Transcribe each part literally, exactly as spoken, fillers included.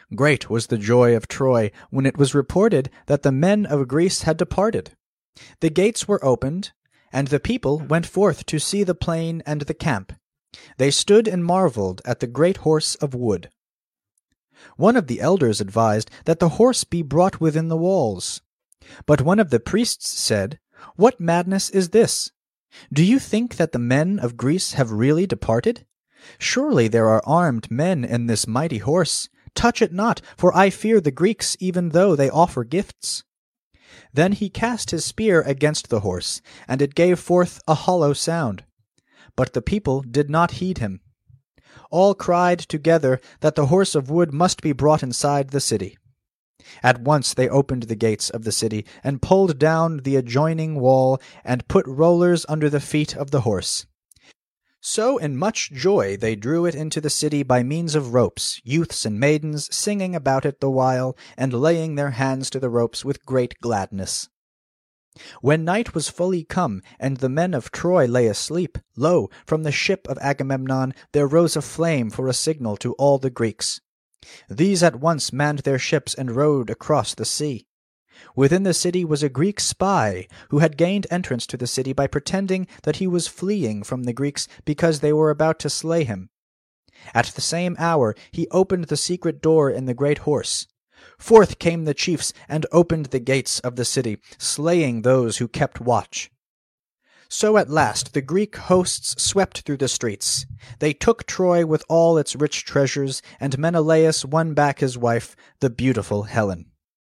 Great was the joy of Troy when it was reported that the men of Greece had departed. The gates were opened, and the people went forth to see the plain and the camp. They stood and marveled at the great horse of wood. One of the elders advised that the horse be brought within the walls. But one of the priests said, "What madness is this? Do you think that the men of Greece have really departed? Surely there are armed men in this mighty horse. Touch it not, for I fear the Greeks, even though they offer gifts." Then he cast his spear against the horse, and it gave forth a hollow sound. But the people did not heed him. All cried together that the horse of wood must be brought inside the city. At once they opened the gates of the city, and pulled down the adjoining wall, and put rollers under the feet of the horse. So in much joy they drew it into the city by means of ropes, youths and maidens singing about it the while, and laying their hands to the ropes with great gladness. When night was fully come, and the men of Troy lay asleep, lo, from the ship of Agamemnon there rose a flame for a signal to all the Greeks. These at once manned their ships and rowed across the sea. Within the city was a Greek spy, who had gained entrance to the city by pretending that he was fleeing from the Greeks because they were about to slay him. At the same hour he opened the secret door in the great horse. Forth came the chiefs and opened the gates of the city, slaying those who kept watch. So at last the Greek hosts swept through the streets. They took Troy with all its rich treasures, and Menelaus won back his wife, the beautiful Helen.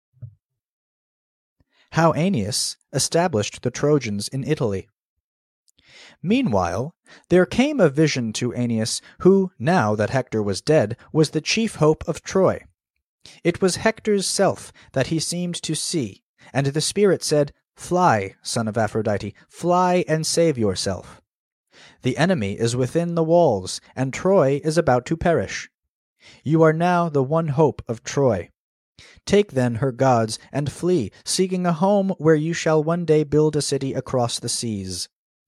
How Aeneas established the Trojans in Italy. Meanwhile there came a vision to Aeneas, who, now that Hector was dead, was the chief hope of Troy. It was Hector's self that he seemed to see, and the spirit said, "Fly, son of Aphrodite, fly and save yourself. The enemy is within the walls, and Troy is about to perish. You are now the one hope of Troy. Take then her gods and flee, seeking a home where you shall one day build a city across the seas."